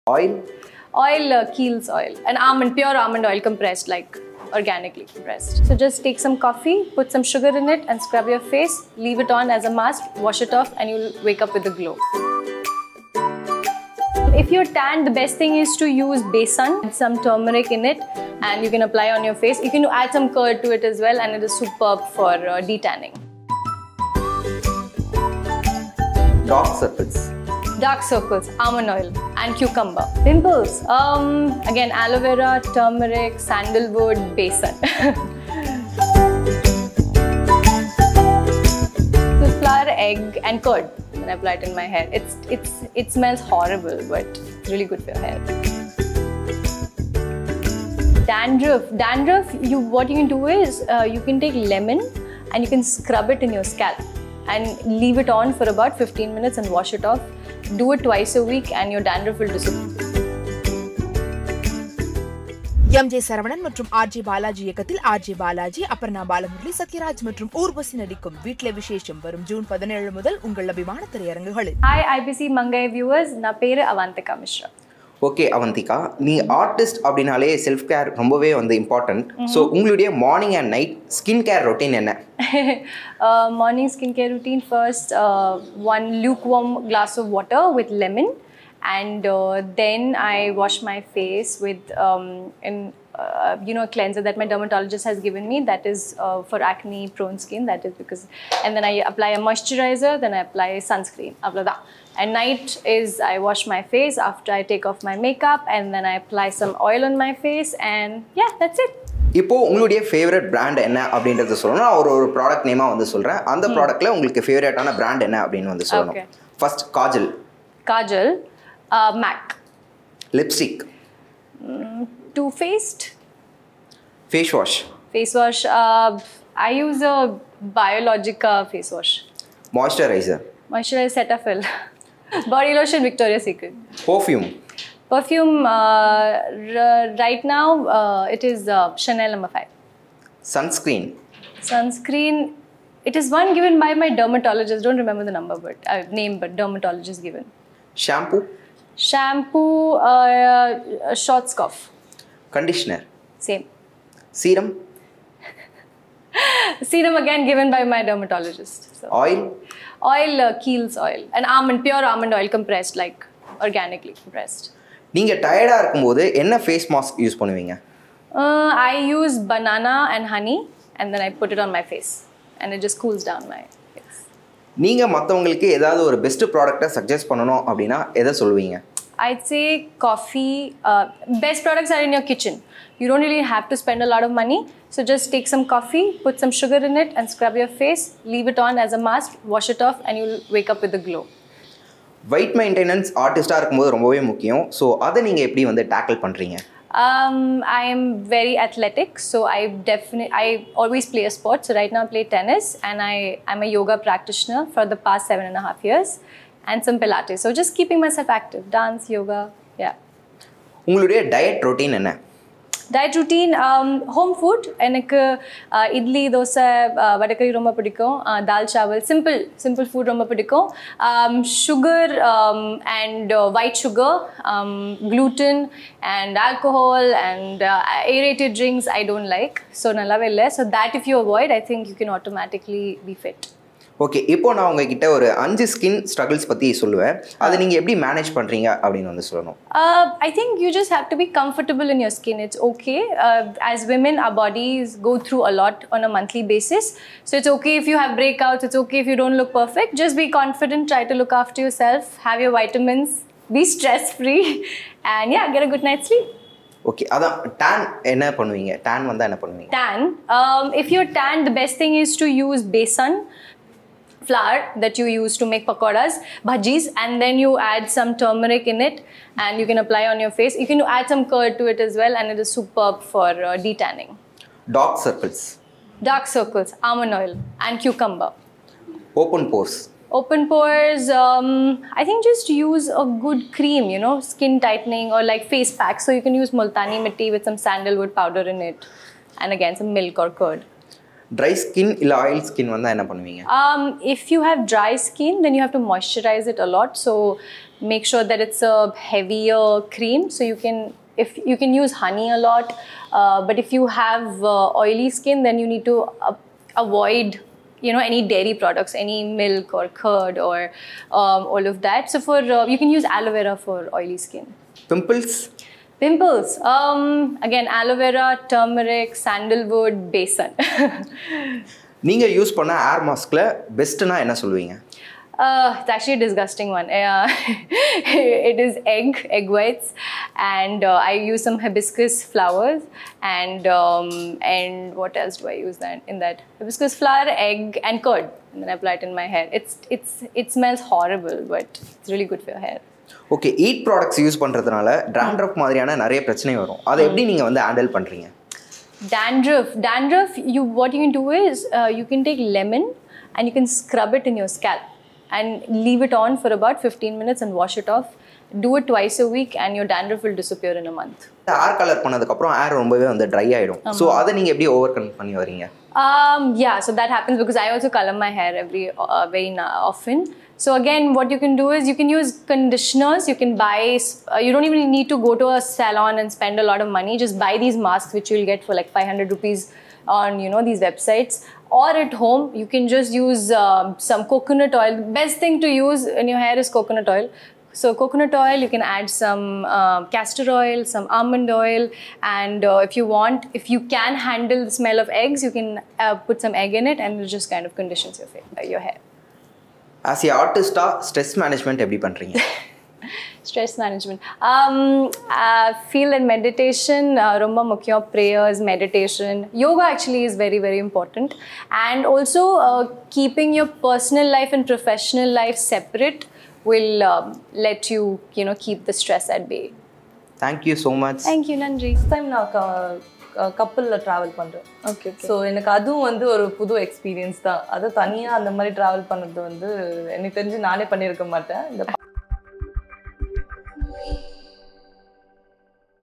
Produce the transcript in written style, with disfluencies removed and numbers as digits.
Oil? Oil, Kiehl's oil. And almond, pure almond oil compressed, like organically compressed. So just take some coffee, put some sugar in it and scrub your face, leave it on as a mask, wash it off and you'll wake up with a glow. If you're tan, the best thing is to use besan, some turmeric in it, and you can apply on your face. You can add some curd to it as well, and it is superb for detanning. Dark circles? Dark circles, almond oil and cucumber. Pimples, again aloe vera, turmeric, sandalwood, besan. So flour, egg and curd. And I apply it in my hair. It smells horrible, but it's really good for your hair. Dandruff. What you can do is you can take lemon and you can scrub it in your scalp and leave it on for about 15 minutes and wash it off. Do it twice a week and your dandruff will disappear. எம்.ஜே. Saravanan மற்றும் R J. Balaji இயக்கத்தில் R J. Balaji, Aparna Balamurali, Sathyaraj மற்றும் ஊர்வசி நடிக்கும் வீட்ல விசேஷம் வரும் June 17 முதல் உங்கள் அபிமான திரையரங்குகளில். Hi IBC Mangai viewers, நான் பேரு Avantika Mishra. ஓகே அவந்திகா, நீ ஆர்டிஸ்ட் அப்படின்னாலே செல்ஃப் கேர் ரொம்பவே இம்பார்ட்டன்ட். ஸோ உங்களுடைய morning and night skin care routine என்ன? Morning skincare routine, first one lukewarm glass of water with lemon. And then I wash my face with a cleanser that my dermatologist has given me, that is for acne prone skin, that is because, and then I apply a moisturizer, then I apply sunscreen. And night is I wash my face after I take off my makeup, and then I apply some oil on my face, and yeah, that's it. இப்போ உங்களுடைய favourite brand என்ன அப்படின்றத சொல்லணும். நான் ஒரு product நேமாக சொல்கிறேன். அந்த ப்ராடக்ட்டில் உங்களுக்கு ஃபேவரட்டான பிராண்ட் என்ன அப்படின்னு சொல்லணும். First kajal. MAC. Lipstick. Too Faced. Face wash. I use a Biologica face wash. Moisturizer, Cetaphil. Body lotion, Victoria's Secret. Perfume, right now it is Chanel No. 5. Sunscreen, it is one given by my dermatologist. Don't remember the number, but name, but dermatologist given. Shampoo, Schwarzkopf. Conditioner, Same. Serum, Again given by my dermatologist. So. Oil, Kiehl's oil. And pure almond oil compressed, like organically compressed. நீங்கள் டயர்டாக இருக்கும்போது என்ன face mask use பண்ணுவீங்க? I use banana and honey, and then I put it on my face, and it just cools down my face. நீங்கள் மற்றவங்களுக்கு ஏதாவது ஒரு best ப்ராடக்ட்டை சஜஸ்ட் பண்ணணும் அப்படின்னா எதை சொல்லுவீங்க? I'd say coffee. Best products are in your kitchen. You don't really have to spend a lot of money. So just take some coffee, put some sugar in it and scrub your face, leave it on as a mask, wash it off and you'll wake up with a glow. Weight maintenance ஆர்டிஸ்டாக இருக்கும்போது ரொம்பவே முக்கியம். So அதை நீங்கள் எப்படி tackle பண்ணுறீங்க? I am very athletic, so I always play a sport. So right now I play tennis and I'm a yoga practitioner for the past 7.5 years. And some Pilates. So just keeping myself active. Dance, yoga, yeah. உங்களுடைய diet routine என்ன? Diet routine, home food. எனக்கு இட்லி, தோசை, வடக்கறி ரொம்ப பிடிக்கும். தால் சாவல், simple food ரொம்ப பிடிக்கும். Sugar and white sugar, gluten and alcohol and aerated drinks I don't like. So நல்லாவே இல்லை. So that if you avoid, I think you can automatically be fit. Okay, இப்போ நான் உங்ககிட்ட ஒரு 5 ஸ்கின் ஸ்ட்ரகிள்ஸ் பற்றி சொல்லுவேன். அதை நீங்கள் எப்படி மேனேஜ் பண்ணுறீங்க அப்படின்னு சொல்லணும். I think you just have to be comfortable in your skin. It's okay. As women, our bodies go through a lot on a monthly basis. So it's okay if you have breakouts. It's okay if you don't look perfect. Just be confident. Try to look after yourself. Have your vitamins. Be stress-free. And yeah, get a good night's sleep. Okay, அதான் tan என்ன பண்ணுவீங்க? Tan வந்தால் என்ன பண்ணுவீங்க? If you're tan, the best thing is to use besan flour that you use to make pakoras, bhajis, and then you add some turmeric in it and you can apply on your face. You can add some curd to it as well and it is superb for detanning. Dark circles, almond oil and cucumber. Open pores, I think just use a good cream, skin tightening or like face pack. So you can use multani mitti with some sandalwood powder in it and again some milk or curd. Dry skin இல்ல oil skin வந்தா என்ன பண்ணுவீங்க? If you have dry skin, then you have to moisturize it a lot. So make sure that it's a heavier cream. So you can use honey a lot, but if you have oily skin, then you need to avoid any dairy products, any milk or curd or all of that. So you can use aloe vera for oily skin. Pimples? Again, aloe vera, turmeric, sandalwood, besan. நீங்கள் use பண்ண hair மாஸ்கில் பெஸ்ட்டுனா என்ன சொல்லுவீங்க? It's actually a disgusting one. It is egg whites, and I use some hibiscus flowers, and what else do I use in that? Hibiscus flower, egg, and curd, and then I apply it in my hair. It smells horrible, but it's really good for your hair. Okay, ஈட் products use பண்ணுறதுனால dandruff மாதிரியான நிறைய பிரச்சனை வரும். அதை எப்படி நீங்கள் வந்து ஹேண்டில் பண்ணுறீங்க? Dandruff, what you can do is you can take lemon and you can scrub it in your scalp and leave it on for about 15 minutes and wash it off. Do it twice a week and your dandruff will disappear in a month. Hair colour பண்ணதுக்கப்புறம் hair ரொம்பவே வந்து try ஆகிடும். So அதை நீங்கள் எப்படி over come பண்ணி வரீங்க? Yeah, so that happens because I also color my hair very often. So again, what you can do is you can use conditioners. You can buy, you don't even need to go to a salon and spend a lot of money. Just buy these masks which you'll get for like 500 rupees on these websites. Or at home, you can just use some coconut oil. The best thing to use in your hair is coconut oil. So coconut oil, you can add some castor oil, some almond oil, and if you can handle the smell of eggs, you can put some egg in it and it just kind of conditions your hair. As a artist, stress management எப்படி பண்றீங்க? Stress management. Feel and meditation, rumba mukhya, prayers, meditation. Yoga actually is very, very important. And also keeping your personal life and professional life separate will let you, keep the stress at bay. Thank you so much. Thank you, Nandri. This time நான் கப்பலில் travel பண்ணுறேன். Okay. So எனக்கு அதுவும் வந்து ஒரு புது experience தான். அது தனியாக அந்த மாதிரி ட்ராவல் பண்ணுறது வந்து எனக்கு தெரிஞ்சு நானே பண்ணியிருக்க மாட்டேன். இந்த